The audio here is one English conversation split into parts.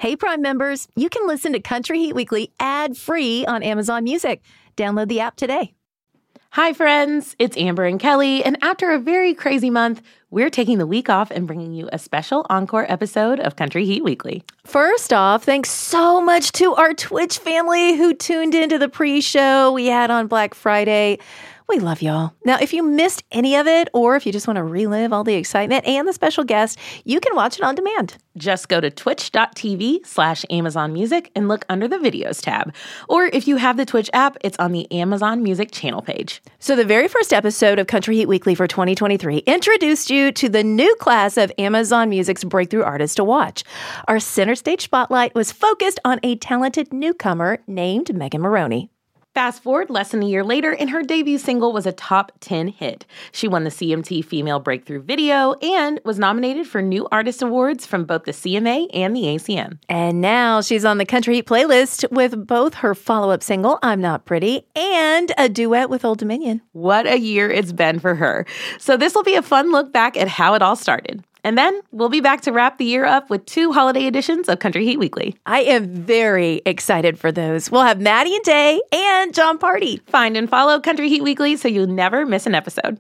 Hey, Prime members, you can listen to Country Heat Weekly ad-free on Amazon Music. Download the app today. Hi, friends. It's Amber and Kelly, and after a very crazy month, we're taking the week off and bringing you a special encore episode of Country Heat Weekly. First off, thanks so much to our Twitch family who tuned into the pre-show we had on Black Friday. We love y'all. Now, if you missed any of it, or if you just want to relive all the excitement and the special guest, you can watch it on demand. Just go to twitch.tv/Amazon Music and look under the videos tab. Or if you have the Twitch app, it's on the Amazon Music channel page. So the very first episode of Country Heat Weekly for 2023 introduced you to the new class of Amazon Music's breakthrough artists to watch. Our center stage spotlight was focused on a talented newcomer named Megan Moroney. Fast forward less than a year later, and her debut single was a top 10 hit. She won the CMT Female Breakthrough Video and was nominated for new artist awards from both the CMA and the ACM. And now she's on the Country Heat playlist with both her follow-up single, I'm Not Pretty, and a duet with Old Dominion. What a year it's been for her. So this will be a fun look back at how it all started. And then we'll be back to wrap the year up with 2 holiday editions of Country Heat Weekly. I am very excited for those. We'll have Maddie and Day and John Party. Find and follow Country Heat Weekly so you'll never miss an episode.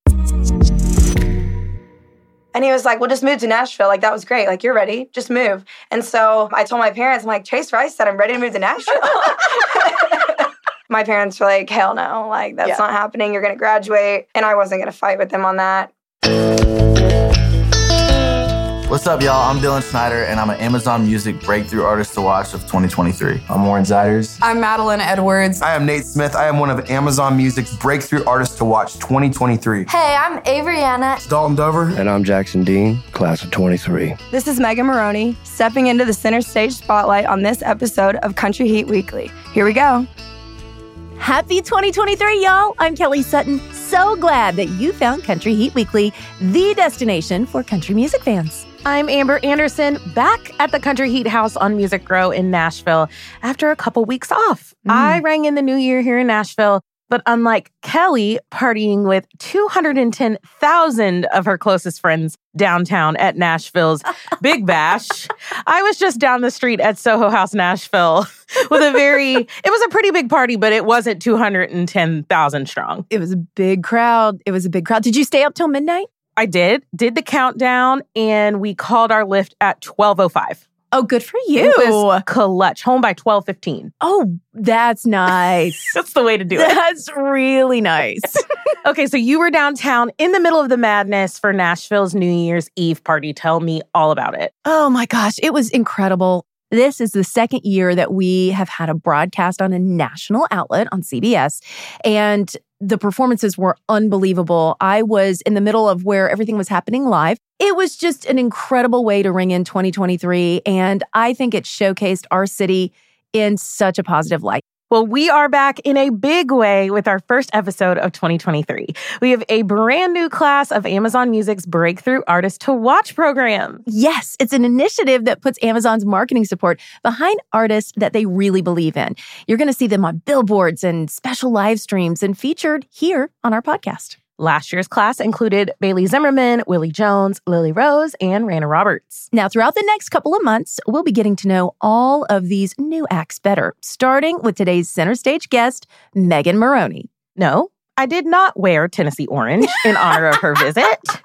And he was like, well, just move to Nashville. Like, that was great. Like, you're ready. Just move. And so I told my parents, I'm like, Chase Rice said I'm ready to move to Nashville. My parents were like, hell no. Like, that's not happening. You're going to graduate. And I wasn't going to fight with them on that. What's up, y'all? I'm Dylan Schneider, and I'm an Amazon Music Breakthrough Artist to Watch of 2023. I'm Warren Ziders. I'm Madeline Edwards. I am Nate Smith. I am one of Amazon Music's Breakthrough Artists to Watch 2023. Hey, I'm Avriana. Dalton Dover. And I'm Jackson Dean, class of 23. This is Megan Moroney, stepping into the center stage spotlight on this episode of Country Heat Weekly. Here we go. Happy 2023, y'all. I'm Kelly Sutton. So glad that you found Country Heat Weekly, the destination for country music fans. I'm Amber Anderson, back at the Country Heat House on Music Row in Nashville after a couple weeks off. I rang in the new year here in Nashville, but unlike Kelly partying with 210,000 of her closest friends downtown at Nashville's Big Bash, I was just down the street at Soho House, Nashville with it was a pretty big party, but it wasn't 210,000 strong. It was a big crowd. Did you stay up till midnight? I did the countdown, and we called our Lyft at 12:05. Oh, good for you. It was clutch. Home by 12:15. Oh, that's nice. That's the way to do it. That's really nice. Okay, so you were downtown in the middle of the madness for Nashville's New Year's Eve party. Tell me all about it. Oh my gosh, it was incredible. This is the second year that we have had a broadcast on a national outlet on CBS, and the performances were unbelievable. I was in the middle of where everything was happening live. It was just an incredible way to ring in 2023, and I think it showcased our city in such a positive light. Well, we are back in a big way with our first episode of 2023. We have a brand new class of Amazon Music's Breakthrough Artist to Watch program. Yes, it's an initiative that puts Amazon's marketing support behind artists that they really believe in. You're going to see them on billboards and special live streams and featured here on our podcast. Last year's class included Bailey Zimmerman, Willie Jones, Lily Rose, and Rana Roberts. Now, throughout the next couple of months, we'll be getting to know all of these new acts better, starting with today's center stage guest, Megan Moroney. No, I did not wear Tennessee orange in honor of her visit.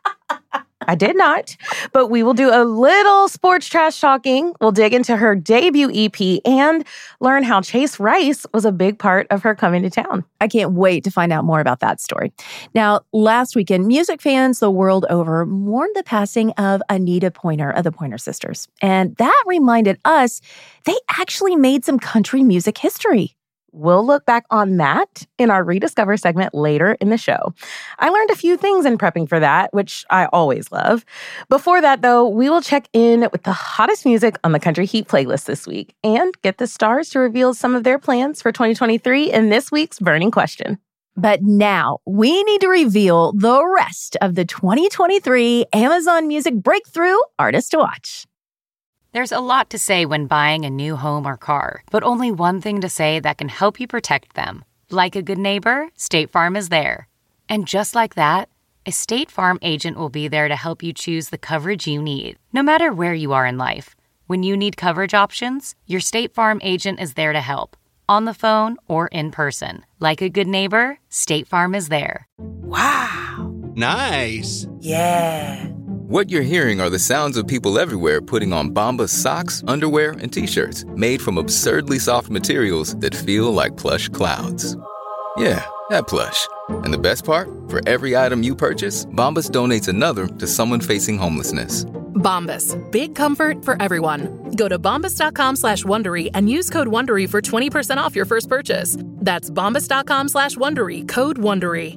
I did not, but we will do a little sports trash talking. We'll dig into her debut EP and learn how Chase Rice was a big part of her coming to town. I can't wait to find out more about that story. Now, last weekend, music fans the world over mourned the passing of Anita Pointer of the Pointer Sisters. And that reminded us they actually made some country music history. We'll look back on that in our Rediscover segment later in the show. I learned a few things in prepping for that, which I always love. Before that, though, we will check in with the hottest music on the Country Heat playlist this week and get the stars to reveal some of their plans for 2023 in this week's Burning Question. But now we need to reveal the rest of the 2023 Amazon Music Breakthrough Artist to Watch. There's a lot to say when buying a new home or car, but only one thing to say that can help you protect them. Like a good neighbor, State Farm is there. And just like that, a State Farm agent will be there to help you choose the coverage you need, no matter where you are in life. When you need coverage options, your State Farm agent is there to help. On the phone or in person. Like a good neighbor, State Farm is there. Wow. Nice. Yeah. What you're hearing are the sounds of people everywhere putting on Bombas socks, underwear, and T-shirts made from absurdly soft materials that feel like plush clouds. Yeah, that plush. And the best part? For every item you purchase, Bombas donates another to someone facing homelessness. Bombas. Big comfort for everyone. Go to bombas.com/Wondery and use code Wondery for 20% off your first purchase. That's bombas.com/Wondery. Code Wondery.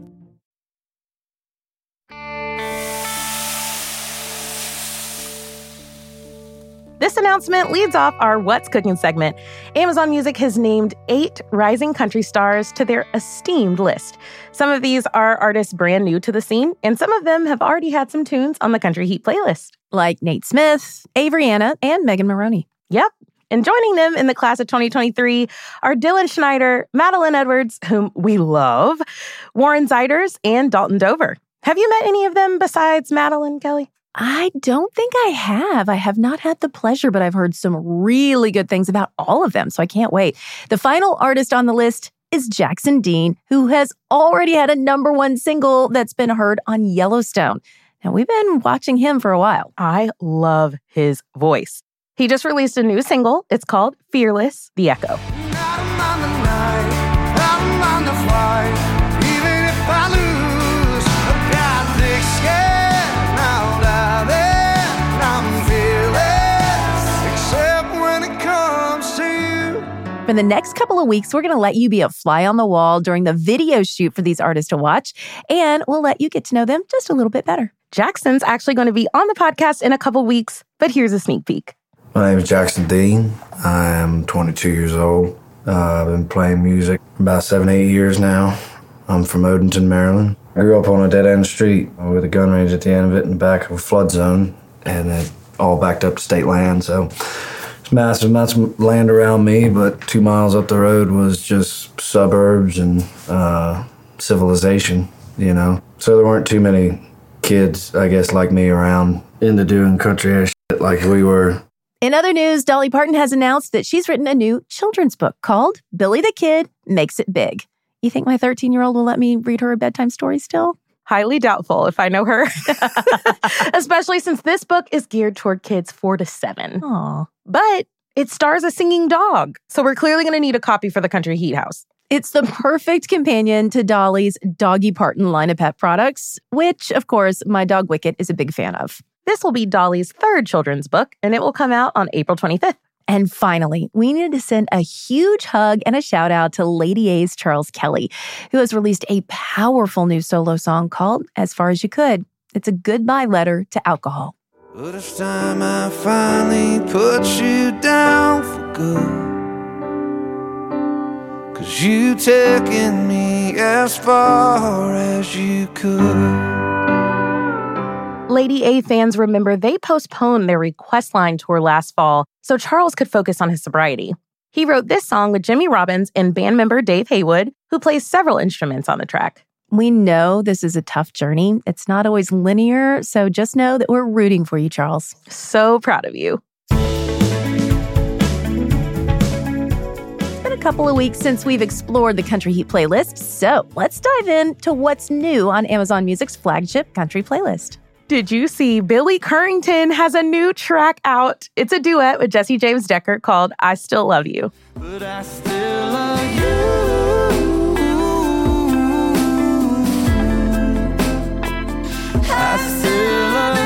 This announcement leads off our What's Cooking segment. Amazon Music has named 8 rising country stars to their esteemed list. Some of these are artists brand new to the scene, and some of them have already had some tunes on the Country Heat playlist. Like Nate Smith, Avery Anna, and Megan Maroney. Yep. And joining them in the class of 2023 are Dylan Schneider, Madeline Edwards, whom we love, Warren Zeiders, and Dalton Dover. Have you met any of them besides Madeline, Kelly? I don't think I have. I have not had the pleasure, but I've heard some really good things about all of them, so I can't wait. The final artist on the list is Jackson Dean, who has already had a #1 single that's been heard on Yellowstone. Now, we've been watching him for a while. I love his voice. He just released a new single. It's called Fearless, The Echo. For the next couple of weeks, we're going to let you be a fly on the wall during the video shoot for these artists to watch, and we'll let you get to know them just a little bit better. Jackson's actually going to be on the podcast in a couple weeks, but here's a sneak peek. My name is Jackson Dean. I am 22 years old. I've been playing music for about 7-8 years now. I'm from Odenton, Maryland. I grew up on a dead-end street with a gun range at the end of it in the back of a flood zone, and it all backed up to state land, so it's massive amounts of land around me, but 2 miles up the road was just suburbs and civilization, you know. So there weren't too many kids, I guess, like me around into doing country ass shit like we were. In other news, Dolly Parton has announced that she's written a new children's book called Billy the Kid Makes It Big. You think my 13-year-old will let me read her a bedtime story still? Highly doubtful if I know her. Especially since this book is geared toward kids 4 to 7. Aw. But it stars a singing dog, so we're clearly going to need a copy for the Country Heat House. It's the perfect companion to Dolly's Doggy Parton line of pet products, which, of course, my dog Wicket is a big fan of. This will be Dolly's 3rd children's book, and it will come out on April 25th. And finally, we need to send a huge hug and a shout out to Lady A's Charles Kelly, who has released a powerful new solo song called As Far As You Could. It's a goodbye letter to alcohol. But it's time I finally put you down for good, 'cause you taking me as far as you could. Lady A fans remember they postponed their Request Line tour last fall so Charles could focus on his sobriety. He wrote this song with Jimmy Robbins and band member Dave Haywood, who plays several instruments on the track. We know this is a tough journey. It's not always linear, so just know that we're rooting for you, Charles. So proud of you. It's been a couple of weeks since we've explored the Country Heat playlist, so let's dive into what's new on Amazon Music's flagship country playlist. Did you see Billy Currington has a new track out? It's a duet with Jesse James Decker called I Still Love You. But I still love you. I still love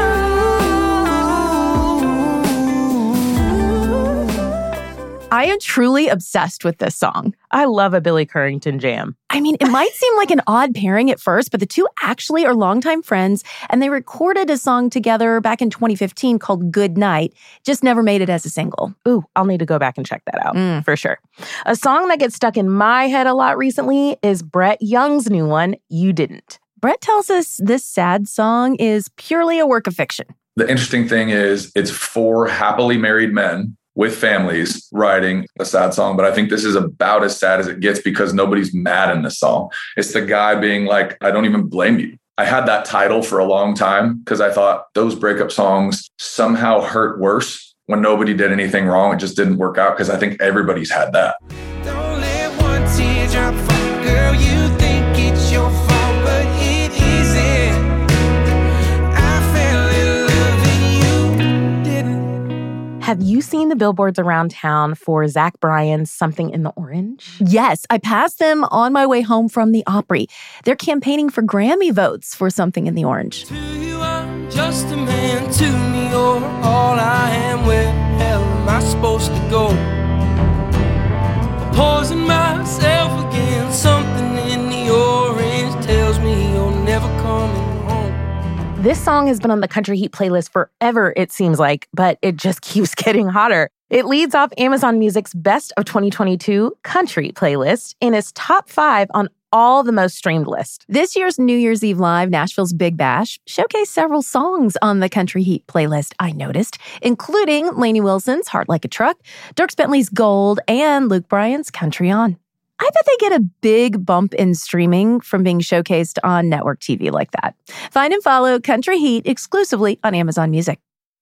you. I am truly obsessed with this song. I love a Billy Currington jam. I mean, it might seem like an odd pairing at first, but the two actually are longtime friends, and they recorded a song together back in 2015 called Good Night. Just never made it as a single. Ooh, I'll need to go back and check that out for sure. A song that gets stuck in my head a lot recently is Brett Young's new one, You Didn't. Brett tells us this sad song is purely a work of fiction. The interesting thing is it's 4 happily married men with families writing a sad song. But I think this is about as sad as it gets because nobody's mad in this song. It's the guy being like, I don't even blame you. I had that title for a long time because I thought those breakup songs somehow hurt worse when nobody did anything wrong, it just didn't work out, because I think everybody's had that. Don't let one teardrop fall, girl, you think it's your fault, but it isn't. I fell in love and you didn't. Have you seen the billboards around town for Zach Bryan's Something in the Orange? Yes, I passed them on my way home from the Opry. They're campaigning for Grammy votes for Something in the Orange. To you, I'm just a man. To me, you're all I am. Where the hell am I supposed to go? Poison myself again. Something in the orange tells me you're never coming home. This song has been on the Country Heat playlist forever, it seems like, but it just keeps getting hotter. It leads off Amazon Music's Best of 2022 Country playlist and is top 5 on all the most streamed lists. This year's New Year's Eve Live, Nashville's Big Bash, showcased several songs on the Country Heat playlist, I noticed, including Lainey Wilson's Heart Like a Truck, Dierks Bentley's Gold, and Luke Bryan's Country On. I bet they get a big bump in streaming from being showcased on network TV like that. Find and follow Country Heat exclusively on Amazon Music.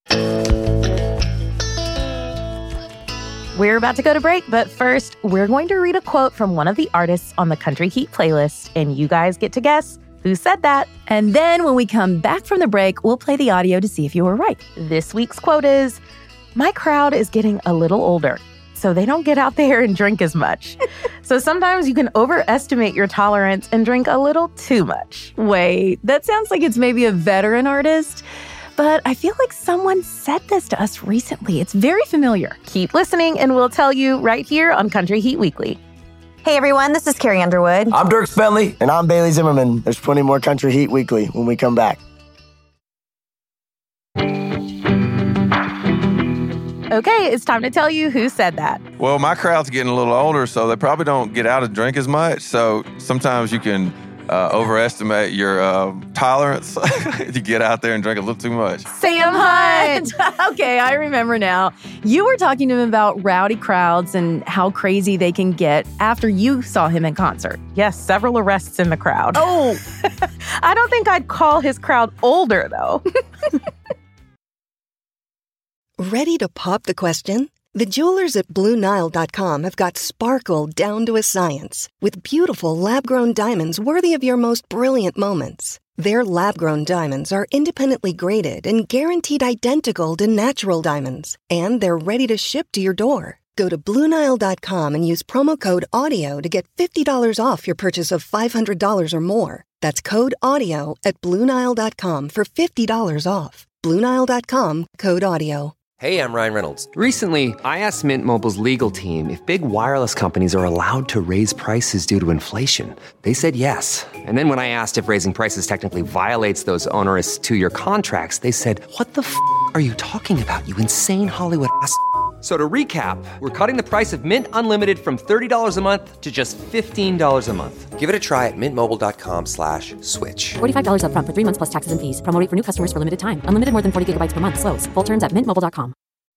We're about to go to break, but first, we're going to read a quote from one of the artists on the Country Heat playlist, and you guys get to guess who said that. And then when we come back from the break, we'll play the audio to see if you were right. This week's quote is, "My crowd is getting a little older, so they don't get out there and drink as much. So sometimes you can overestimate your tolerance and drink a little too much." Wait, that sounds like it's maybe a veteran artist. But I feel like someone said this to us recently. It's very familiar. Keep listening and we'll tell you right here on Country Heat Weekly. Hey everyone, this is Carrie Underwood. I'm Dierks Bentley. And I'm Bailey Zimmerman. There's plenty more Country Heat Weekly when we come back. Okay, it's time to tell you who said that. Well, my crowd's getting a little older, so they probably don't get out and drink as much. So sometimes you can overestimate your tolerance if you get out there and drink a little too much. Sam Hunt! Okay, I remember now. You were talking to him about rowdy crowds and how crazy they can get after you saw him in concert. Yes, several arrests in the crowd. Oh! I don't think I'd call his crowd older, though. Ready to pop the question? The jewelers at BlueNile.com have got sparkle down to a science with beautiful lab-grown diamonds worthy of your most brilliant moments. Their lab-grown diamonds are independently graded and guaranteed identical to natural diamonds, and they're ready to ship to your door. Go to BlueNile.com and use promo code AUDIO to get $50 off your purchase of $500 or more. That's code AUDIO at BlueNile.com for $50 off. BlueNile.com, code AUDIO. Hey, I'm Ryan Reynolds. Recently, I asked Mint Mobile's legal team if big wireless companies are allowed to raise prices due to inflation. They said yes. And then when I asked if raising prices technically violates those onerous two-year contracts, they said, "What the f*** are you talking about, you insane Hollywood ass?" So to recap, we're cutting the price of Mint Unlimited from $30 a month to just $15 a month. Give it a try at mintmobile.com/switch. $45 up front for 3 months plus taxes and fees. Promo rate for new customers for limited time. Unlimited more than 40 gigabytes per month. Slows full terms at mintmobile.com.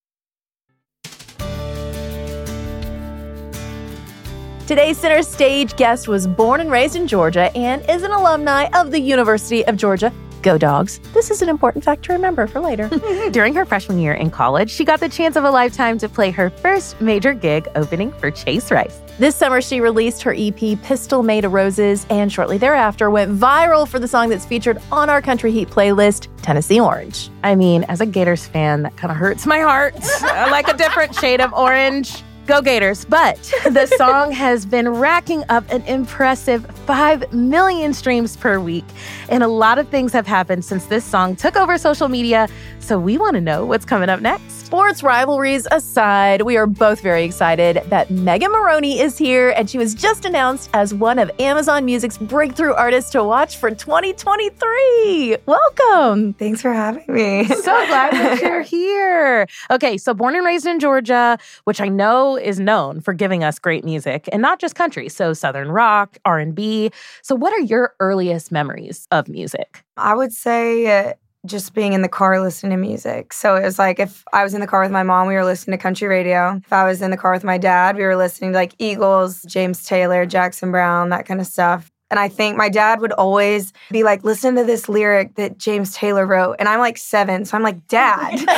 Today's center stage guest was born and raised in Georgia and is an alumni of the University of Georgia. Go Dogs. This is an important fact to remember for later. During her freshman year in college, she got the chance of a lifetime to play her first major gig opening for Chase Rice. This summer, she released her EP, Pistol Made of Roses, and shortly thereafter went viral for the song that's featured on our Country Heat playlist, Tennessee Orange. I mean, as a Gators fan, that kind of hurts my heart. I like a different shade of orange. Go Gators. But the song has been racking up an impressive 5 million streams per week. And a lot of things have happened since this song took over social media. So we want to know what's coming up next. Sports rivalries aside, we are both very excited that Megan Moroney is here, and she was just announced as one of Amazon Music's breakthrough artists to watch for 2023. Welcome. Thanks for having me. So glad that you're here. Okay, so born and raised in Georgia, which I know is known for giving us great music, and not just country, so Southern rock, R&B. So what are your earliest memories of music? I would say just being in the car listening to music. So it was like if I was in the car with my mom, we were listening to country radio. If I was in the car with my dad, we were listening to like Eagles, James Taylor, Jackson Brown, that kind of stuff. And I think my dad would always be like, listen to this lyric that James Taylor wrote. And I'm like 7. So I'm like, Dad. like,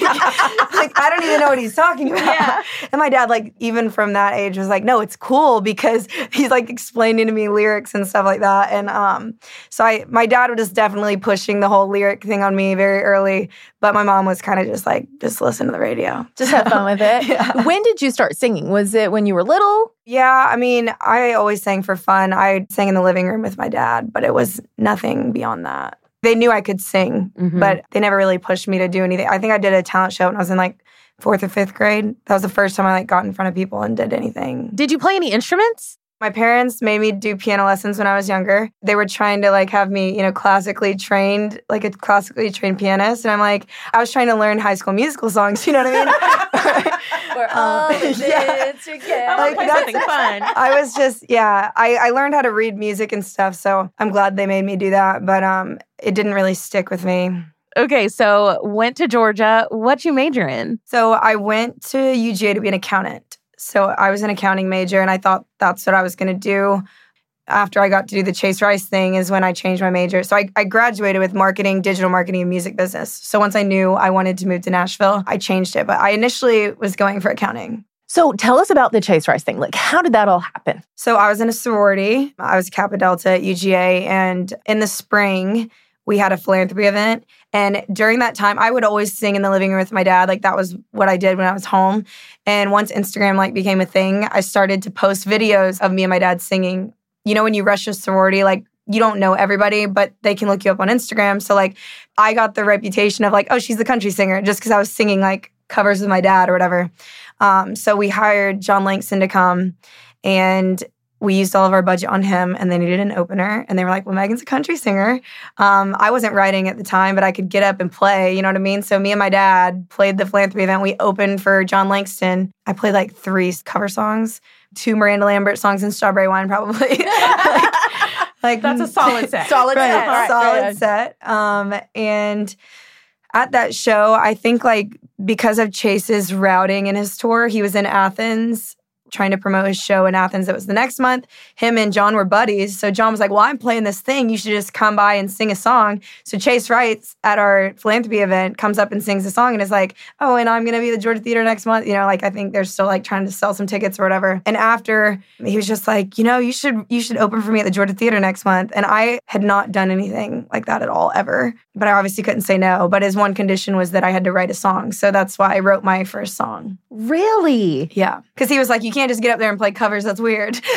I don't even know what he's talking about. Yeah. And my dad, like, even from that age was like, no, it's cool because he's like explaining to me lyrics and stuff like that. And so my dad was just definitely pushing the whole lyric thing on me very early. But my mom was kind of just like, just listen to the radio. Just have fun with it. Yeah. When did you start singing? Was it when you were little? Yeah, I mean, I always sang for fun. I sang in the living room with my dad, but it was nothing beyond that. They knew I could sing, but they never really pushed me to do anything. I think I did a talent show when I was in like 4th or 5th grade. That was the first time I like got in front of people and did anything. Did you play any instruments? My parents made me do piano lessons when I was younger. They were trying to like have me, classically trained, like a classically trained pianist. And I'm like, I was trying to learn High School Musical songs, you know what I mean? We're all in it together. Like, that's something fun. I was just, I learned how to read music and stuff. So I'm glad they made me do that. But it didn't really stick with me. Okay, so went to Georgia. What'd you major in? So I went to UGA to be an accountant. So I was an accounting major, and I thought that's what I was going to do. After I got to do the Chase Rice thing is when I changed my major. So I graduated with marketing, digital marketing, and music business. So once I knew I wanted to move to Nashville, I changed it. But I initially was going for accounting. So tell us about the Chase Rice thing. Like, how did that all happen? So I was in a sorority. I was Kappa Delta at UGA. And in the spring, we had a philanthropy event. And during that time, I would always sing in the living room with my dad. Like, that was what I did when I was home. And once Instagram, like, became a thing, I started to post videos of me and my dad singing. You know, when you rush a sorority, like, you don't know everybody, but they can look you up on Instagram. So, like, I got the reputation of, like, oh, she's the country singer, just because I was singing, like, covers with my dad or whatever. So we hired John Langston to come, and we used all of our budget on him, and they needed an opener. And they were like, well, Megan's a country singer. I wasn't writing at the time, but I could get up and play, you know what I mean? So me and my dad played the philanthropy event. We opened for John Langston. I played like 3 cover songs, 2 Miranda Lambert songs, and Strawberry Wine probably. like That's a solid set. Solid set. Right, solid set. And at that show, I think like because of Chase's routing in his tour, he was in Athens trying to promote his show in Athens. It was the next month. Him and John were buddies. So John was like, well, I'm playing this thing. You should just come by and sing a song. So Chase Rice at our philanthropy event comes up and sings a song and is like, oh, and I'm going to be at the Georgia Theater next month. You know, like I think they're still like trying to sell some tickets or whatever. And after, he was just like, you know, you should open for me at the Georgia Theater next month. And I had not done anything like that at all ever. But I obviously couldn't say no. But his one condition was that I had to write a song. So that's why I wrote my first song. Really? Yeah. Because he was like, you can't just get up there and play covers. That's weird. And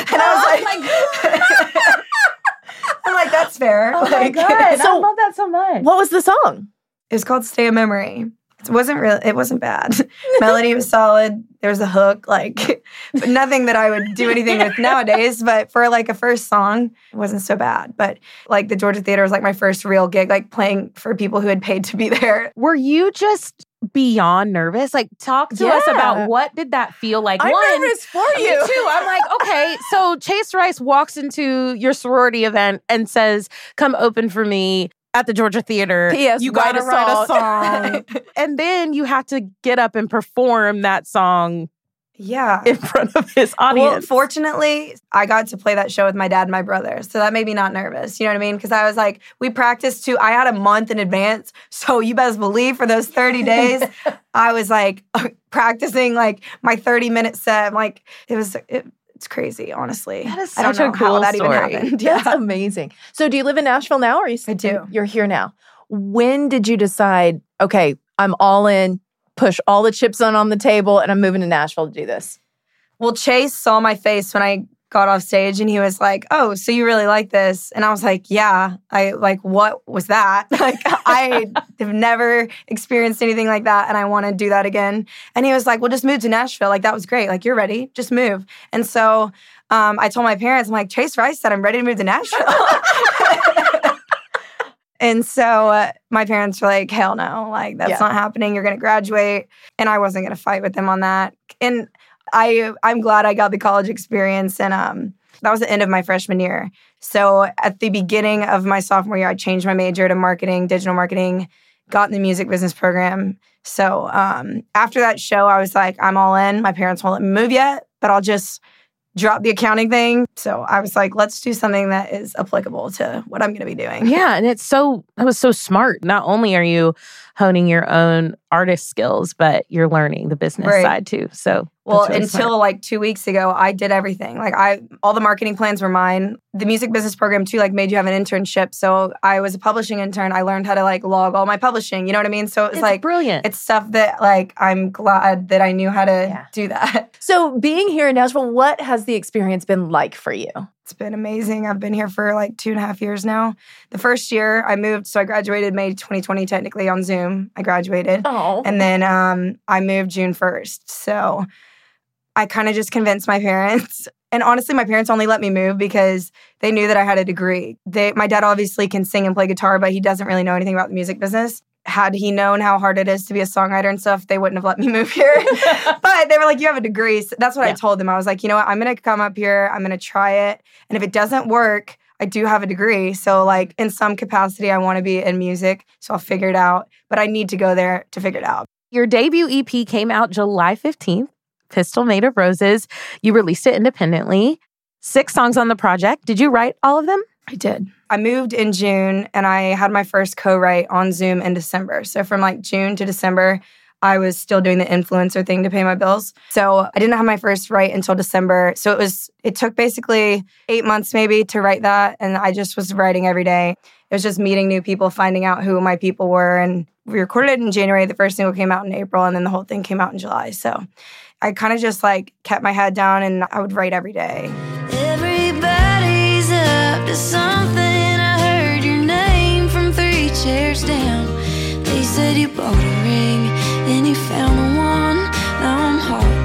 I was like, I'm like, that's fair. Oh like, my God. I love that so much. What was the song? It was called Stay a Memory. It wasn't bad. Melody was solid. There was a hook, like, but nothing that I would do anything with nowadays. But for like a first song, it wasn't so bad. But like the Georgia Theater was like my first real gig, like playing for people who had paid to be there. Were you just beyond nervous? Like, talk to us about what did that feel like? I'm nervous for you. Me too. I'm like, okay, so Chase Rice walks into your sorority event and says, come open for me at the Georgia Theater. P.S. You got to write a song. And then you have to get up and perform that song in front of his audience. Well, fortunately, I got to play that show with my dad and my brother. So that made me not nervous. You know what I mean? Because I was like, we practiced I had a month in advance. So you best believe for those 30 days, I was like practicing like my 30-minute set. Like it's crazy, honestly. That is I don't such a know cool how that story. even happened. That's amazing. So do you live in Nashville now? Or I do. You're here now. When did you decide, okay, I'm all in, push all the chips on the table, and I'm moving to Nashville to do this? Well, Chase saw my face when I got off stage, and he was like, oh, so you really like this? And I was like, yeah. What was that? Like, I have never experienced anything like that, and I want to do that again. And he was like, well, just move to Nashville. Like, that was great. Like, you're ready. Just move. And so I told my parents, I'm like, Chase Rice said I'm ready to move to Nashville. And so my parents were like, hell no. Like, that's not happening. You're going to graduate. And I wasn't going to fight with them on that. And I'm glad I got the college experience, and that was the end of my freshman year. So at the beginning of my sophomore year, I changed my major to marketing, digital marketing, got in the music business program. So after that show, I was like, I'm all in. My parents won't let me move yet, but I'll just drop the accounting thing. So I was like, let's do something that is applicable to what I'm going to be doing. Yeah. And that was so smart. Not only are you honing your own artist skills, but you're learning the business side too. So well, really until smart. like 2 weeks ago, I did everything. Like all the marketing plans were mine. The music business program too, like made you have an internship. So I was a publishing intern. I learned how to like log all my publishing. You know what I mean? So it's like brilliant. It's stuff that like I'm glad that I knew how to do that. So being here in Nashville, what has the experience been like for you? It's been amazing. I've been here for like 2.5 years now. The first year I moved, so I graduated May 2020 technically on Zoom. I graduated. Oh. And then I moved June 1st. So I kind of just convinced my parents. And honestly, my parents only let me move because they knew that I had a degree. My dad obviously can sing and play guitar, but he doesn't really know anything about the music business. Had he known how hard it is to be a songwriter and stuff, they wouldn't have let me move here. But they were like, you have a degree. So that's what I told them. I was like, you know what? I'm going to come up here. I'm going to try it. And if it doesn't work, I do have a degree. So like in some capacity, I want to be in music. So I'll figure it out. But I need to go there to figure it out. Your debut EP came out July 15th, Pistol Made of Roses. You released it independently. 6 songs on the project. Did you write all of them? I did. I moved in June and I had my first co-write on Zoom in December. So from like June to December, I was still doing the influencer thing to pay my bills. So I didn't have my first write until December. So it took basically 8 months maybe to write that. And I just was writing every day. It was just meeting new people, finding out who my people were. And we recorded it in January. The first single came out in April and then the whole thing came out in July. So I kind of just like kept my head down and I would write every day. Everybody's up to something. I heard your name from 3 chairs down. They said you bought a ring and you found the one. Now I'm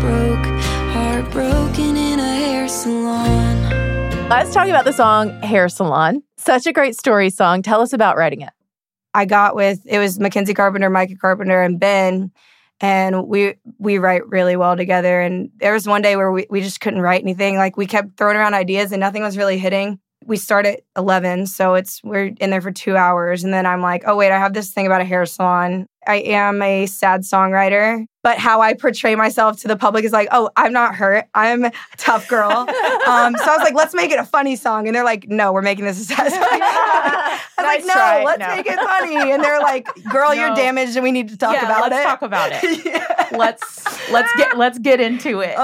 heartbroken in a hair salon. Let's talk about the song Hair Salon. Such a great story song. Tell us about writing it. It was Mackenzie Carpenter, Micah Carpenter, and Ben. And we write really well together. And there was one day where we just couldn't write anything. Like we kept throwing around ideas and nothing was really hitting. We start at 11, so we're in there for 2 hours. And then I'm like, oh, wait, I have this thing about a hair salon. I am a sad songwriter, but how I portray myself to the public is like, oh, I'm not hurt. I'm a tough girl. So I was like, let's make it a funny song. And they're like, no, we're making this a sad song. I was like, no, let's make it funny. And they're like, girl, you're damaged and we need to talk about it. Let's talk about it. Let's get into it.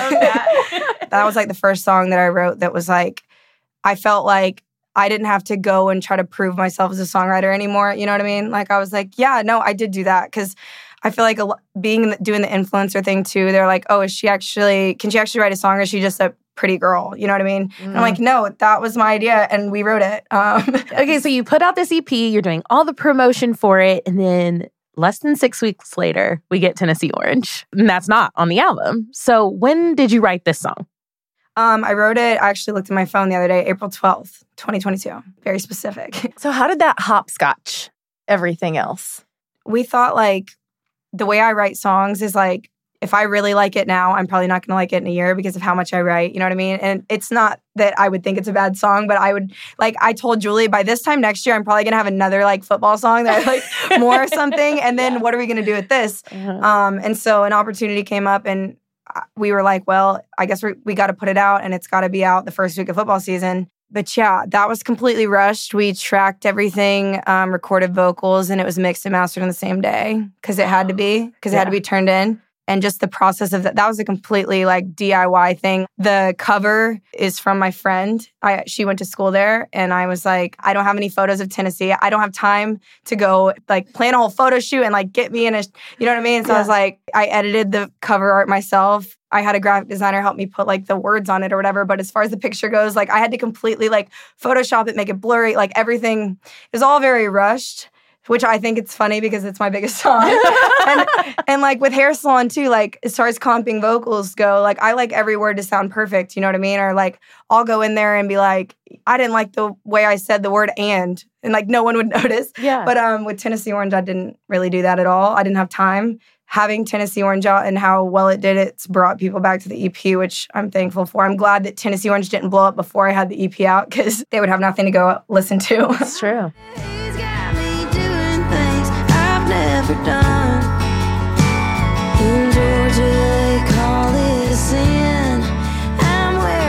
That was like the first song that I wrote that was like, I felt like I didn't have to go and try to prove myself as a songwriter anymore. You know what I mean? Like I was like, yeah, no, I did do that. Because I feel like doing the influencer thing too, they're like, oh, can she actually write a song or is she just a pretty girl? You know what I mean? And I'm like, no, that was my idea and we wrote it. Okay, so you put out this EP, you're doing all the promotion for it, and then less than 6 weeks later, we get Tennessee Orange. And that's not on the album. So when did you write this song? I wrote it, I actually looked at my phone the other day, April 12th, 2022. Very specific. So how did that hopscotch everything else? We thought like the way I write songs is like, if I really like it now, I'm probably not going to like it in a year because of how much I write. You know what I mean? And it's not that I would think it's a bad song, but I would, like, I told Julie, by this time next year, I'm probably going to have another, like, football song that I like more or something. And then what are we going to do with this? And so an opportunity came up and we were like, well, I guess we got to put it out and it's got to be out the first week of football season. But yeah, that was completely rushed. We tracked everything, recorded vocals, and it was mixed and mastered on the same day because it had to be, because it had to be turned in. And just the process of that was a completely like DIY thing. The cover is from my friend. She went to school there. And I was like, I don't have any photos of Tennessee. I don't have time to go like plan a whole photo shoot and like get me in a, you know what I mean? So I was like, I edited the cover art myself. I had a graphic designer help me put like the words on it or whatever. But as far as the picture goes, like I had to completely like Photoshop it, make it blurry, like everything. It was all very rushed. Which I think it's funny because it's my biggest song. and like with Hair Salon too, like as far as comping vocals go, like I like every word to sound perfect, you know what I mean? Or like I'll go in there and be like, I didn't like the way I said the word and like no one would notice. Yeah. But with Tennessee Orange, I didn't really do that at all. I didn't have time. Having Tennessee Orange out and how well it did, it's brought people back to the EP, which I'm thankful for. I'm glad that Tennessee Orange didn't blow up before I had the EP out because they would have nothing to go listen to. It's true. Never done. In Georgia, they call it a sin. I'm where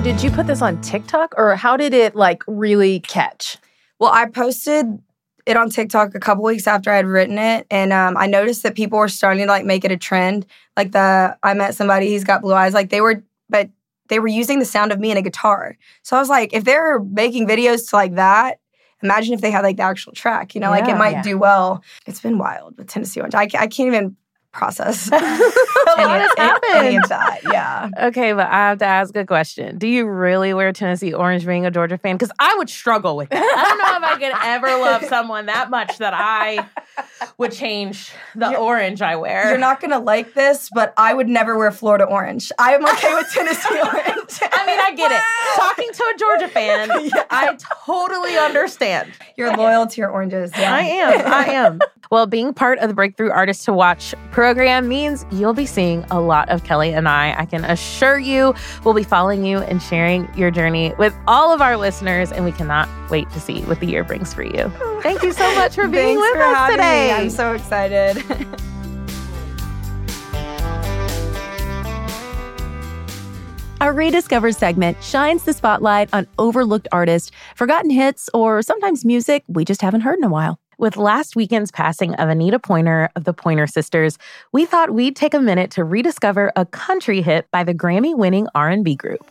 did you put this on TikTok or how did it like really catch? Well, I posted it on TikTok a couple weeks after I had written it. And I noticed that people were starting to like make it a trend. Like I met somebody, he's got blue eyes. Like they were using the sound of me and a guitar. So I was like, if they're making videos to like that, imagine if they had like the actual track, like it might do well. It's been wild with Tennessee Orange. I can't even process a lot has happened. Any of that. Yeah. Okay, but I have to ask a question. Do you really wear Tennessee Orange being a Georgia fan? Because I would struggle with that. I don't know if I could ever love someone that much that I would change the orange I wear. You're not going to like this, but I would never wear Florida Orange. I am okay with Tennessee Orange. I mean, I get it. Talking to a Georgia fan, I totally understand. You're loyal to your oranges. Yeah. I am. Well, being part of the Breakthrough Artists to Watch program means you'll be seeing a lot of Kelly and I can assure you we'll be following you and sharing your journey with all of our listeners, and we cannot wait to see what the year brings for you. Thank you so much for being with us today. Me. I'm so excited. Our Rediscover segment shines the spotlight on overlooked artists, forgotten hits, or sometimes music we just haven't heard in a while. With last weekend's passing of Anita Pointer of the Pointer Sisters, we thought we'd take a minute to rediscover a country hit by the Grammy-winning R&B group.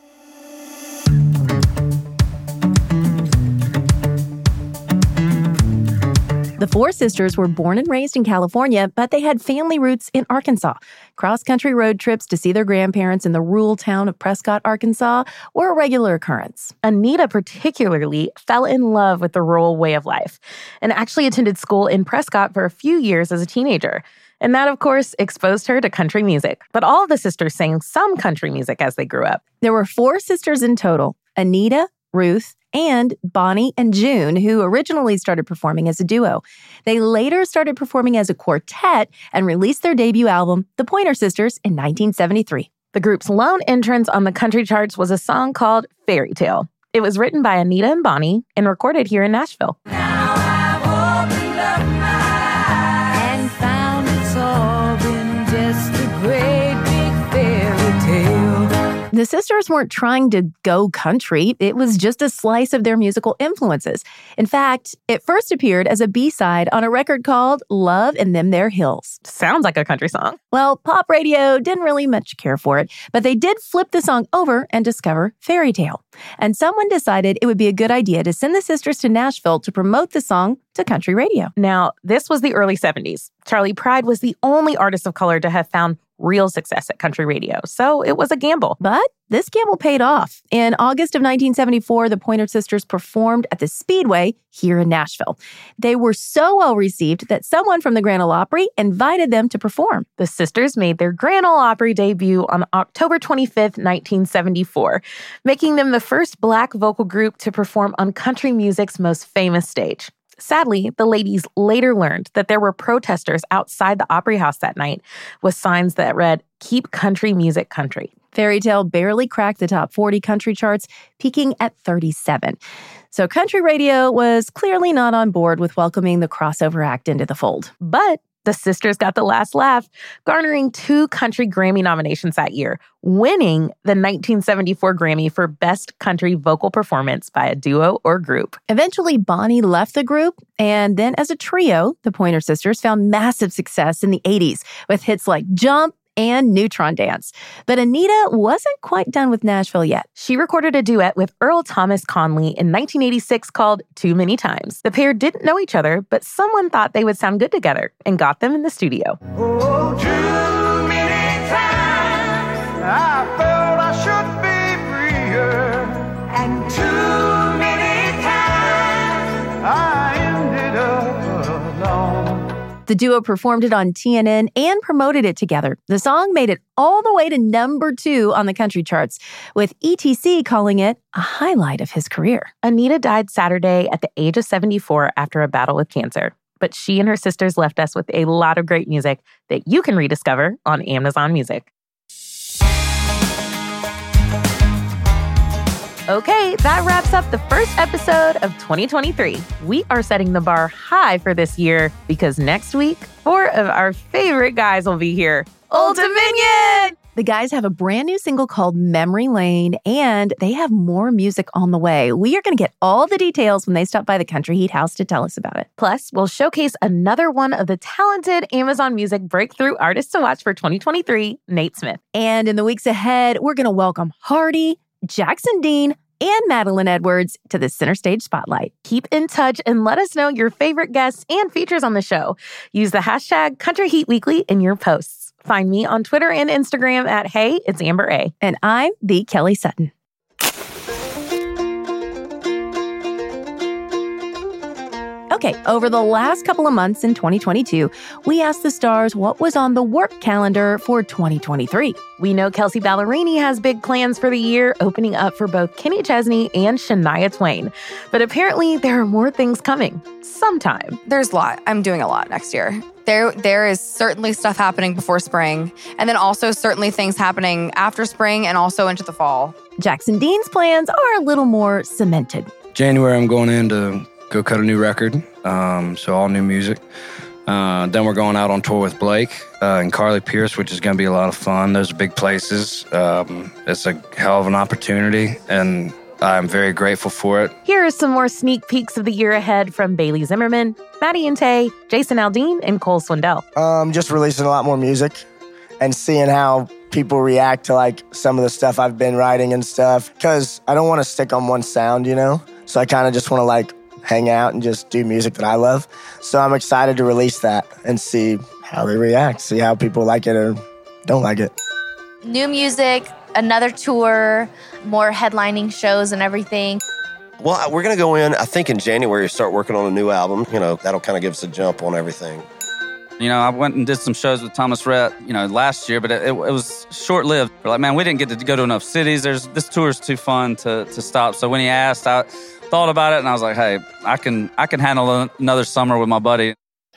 The four sisters were born and raised in California, but they had family roots in Arkansas. Cross-country road trips to see their grandparents in the rural town of Prescott, Arkansas, were a regular occurrence. Anita particularly fell in love with the rural way of life and actually attended school in Prescott for a few years as a teenager. And that, of course, exposed her to country music. But all of the sisters sang some country music as they grew up. There were four sisters in total: Anita, Ruth, and Bonnie and June, who originally started performing as a duo. They later started performing as a quartet and released their debut album, The Pointer Sisters, in 1973. The group's lone entrance on the country charts was a song called Fairy Tale. It was written by Anita and Bonnie and recorded here in Nashville. Now I've opened up my eyes and found it's all been just a great big fairy tale. The sisters weren't trying to go country. It was just a slice of their musical influences. In fact, it first appeared as a B-side on a record called Love in Them There Hills. Sounds like a country song. Well, pop radio didn't really much care for it, but they did flip the song over and discover Fairy Tale. And someone decided it would be a good idea to send the sisters to Nashville to promote the song to country radio. Now, this was the early 70s. Charlie Pride was the only artist of color to have found real success at country radio, so it was a gamble. But this gamble paid off. In August of 1974, the Pointer Sisters performed at the Speedway here in Nashville. They were so well received that someone from the Grand Ole Opry invited them to perform. The sisters made their Grand Ole Opry debut on October 25th, 1974, making them the first Black vocal group to perform on country music's most famous stage. Sadly, the ladies later learned that there were protesters outside the Opry House that night with signs that read, "Keep country music country." Fairy Tale barely cracked the top 40 country charts, peaking at 37. So country radio was clearly not on board with welcoming the crossover act into the fold. But the sisters got the last laugh, garnering 2 country Grammy nominations that year, winning the 1974 Grammy for Best Country Vocal Performance by a Duo or Group. Eventually, Bonnie left the group, and then as a trio, the Pointer Sisters found massive success in the 80s with hits like Jump and Neutron Dance. But Anita wasn't quite done with Nashville yet. She recorded a duet with Earl Thomas Conley in 1986 called Too Many Times. The pair didn't know each other, but someone thought they would sound good together and got them in the studio. Oh, too many times I felt I should be freer, and too many times I ended up alone. The duo performed it on TNN and promoted it together. The song made it all the way to number 2 on the country charts, with ETC calling it a highlight of his career. Anita died Saturday at the age of 74 after a battle with cancer. But she and her sisters left us with a lot of great music that you can rediscover on Amazon Music. Okay, that wraps up the first episode of 2023. We are setting the bar high for this year because next week, 4 of our favorite guys will be here. Old Dominion! The guys have a brand new single called Memory Lane, and they have more music on the way. We are going to get all the details when they stop by the Country Heat House to tell us about it. Plus, we'll showcase another one of the talented Amazon Music breakthrough artists to watch for 2023, Nate Smith. And in the weeks ahead, we're going to welcome Hardy, Jackson Dean, and Madeline Edwards to the Center Stage Spotlight. Keep in touch and let us know your favorite guests and features on the show. Use the hashtag Country Heat Weekly in your posts. Find me on Twitter and Instagram at Hey, it's Amber A. And I'm the Kelly Sutton. Okay, over the last couple of months in 2022, we asked the stars what was on the work calendar for 2023. We know Kelsea Ballerini has big plans for the year, opening up for both Kenny Chesney and Shania Twain. But apparently, there are more things coming sometime. There's a lot. I'm doing a lot next year. There is certainly stuff happening before spring, and then also certainly things happening after spring and also into the fall. Jackson Dean's plans are a little more cemented. January, I'm going in to go cut a new record, so all new music. Then we're going out on tour with Blake and Carly Pearce, which is going to be a lot of fun. Those are big places. It's a hell of an opportunity, and I'm very grateful for it. Here are some more sneak peeks of the year ahead from Bailey Zimmerman, Maddie and Tay, Jason Aldean, and Cole Swindell. Just releasing a lot more music and seeing how people react to like some of the stuff I've been writing and stuff. Because I don't want to stick on one sound, you know? So I kind of just want to like hang out and just do music that I love. So I'm excited to release that and see how they react, see how people like it or don't like it. New music, another tour, more headlining shows and everything. Well, we're going to go in, I think in January, start working on a new album. You know, that'll kind of give us a jump on everything. You know, I went and did some shows with Thomas Rhett, last year, but it was short-lived. We're like, man, we didn't get to go to enough cities. This tour's too fun to stop. So when he asked, I thought about it, and I was like, hey, I can handle another summer with my buddy.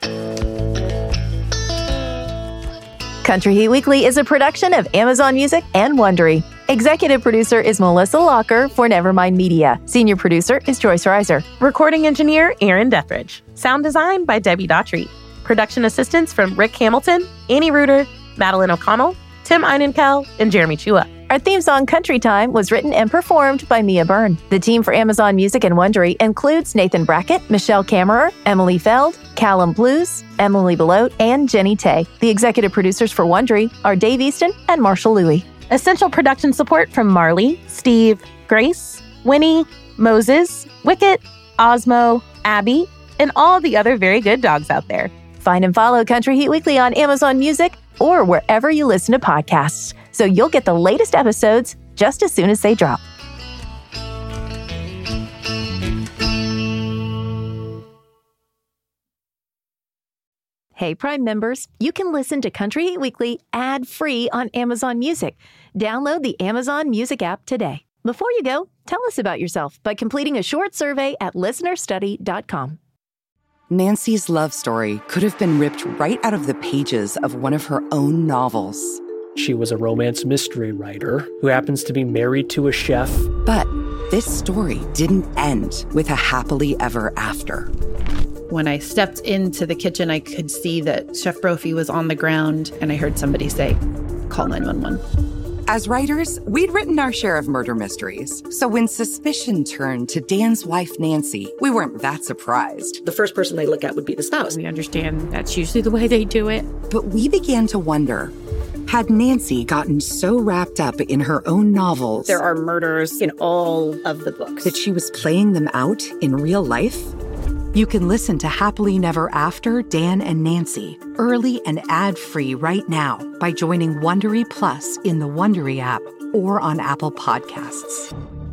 Country Heat Weekly is a production of Amazon Music and Wondery. Executive producer is Melissa Locker for Nevermind Media. Senior producer is Joyce Reiser. Recording engineer, Aaron Dethridge. Sound design by Debbie Daughtry. Production assistants from Rick Hamilton, Annie Reuter, Madeline O'Connell, Tim Einenkel, and Jeremy Chua. Our theme song, Country Time, was written and performed by Mia Byrne. The team for Amazon Music and Wondery includes Nathan Brackett, Michelle Kammerer, Emily Feld, Callum Blues, Emily Belote, and Jenny Tay. The executive producers for Wondery are Dave Easton and Marshall Louie. Essential production support from Marley, Steve, Grace, Winnie, Moses, Wicket, Osmo, Abby, and all the other very good dogs out there. Find and follow Country Heat Weekly on Amazon Music or wherever you listen to podcasts, so you'll get the latest episodes just as soon as they drop. Hey, Prime members, you can listen to Country Heat Weekly ad-free on Amazon Music. Download the Amazon Music app today. Before you go, tell us about yourself by completing a short survey at listenerstudy.com. Nancy's love story could have been ripped right out of the pages of one of her own novels. She was a romance mystery writer who happens to be married to a chef. But this story didn't end with a happily ever after. When I stepped into the kitchen, I could see that Chef Brophy was on the ground, and I heard somebody say, "Call 911." As writers, we'd written our share of murder mysteries. So when suspicion turned to Dan's wife, Nancy, we weren't that surprised. The first person they look at would be the spouse. We understand that's usually the way they do it. But we began to wonder, had Nancy gotten so wrapped up in her own novels... There are murders in all of the books. ...that she was playing them out in real life? You can listen to Happily Never After, Dan and Nancy, early and ad-free right now by joining Wondery Plus in the Wondery app or on Apple Podcasts.